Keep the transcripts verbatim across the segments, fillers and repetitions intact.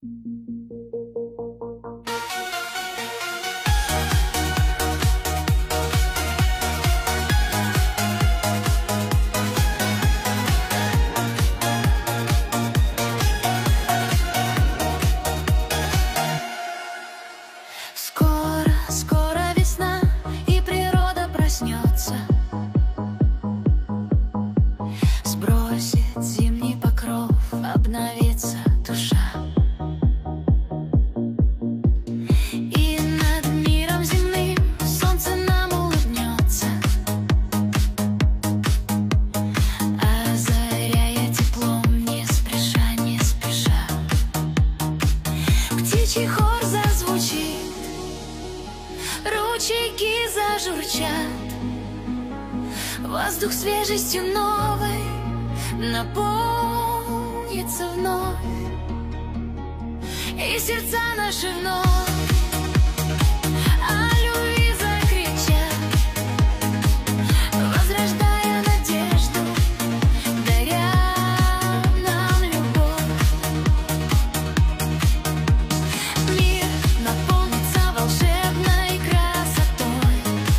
Скоро, скоро весна, и природа проснется, сбросит зимний покров, обновится душа. И над миром земным солнце нам улыбнется, озаряя теплом, не спеша, не спеша. Птичий хор зазвучит, ручейки зажурчат, воздух свежестью новой наполнится вновь, и сердца наши вновь о любви закричат, возрождая надежду, даря нам любовь. Мир наполнится волшебной красотой,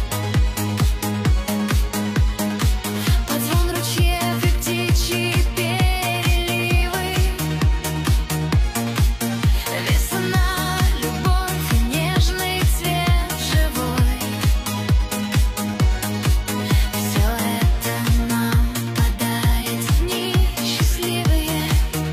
под звон ручьев и птичьи переливы. Весна, любовь и нежный цвет живой, все это нам подарит дни счастливые.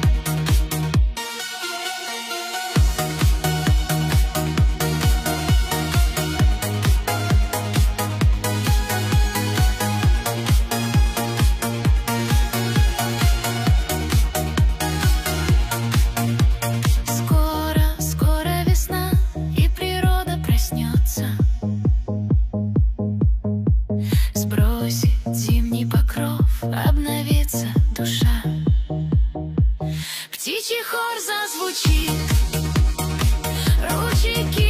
Скоро, скоро весна, и природа проснется, сбросит зимний покров, обновится душа. Птичий хор зазвучит, ручейки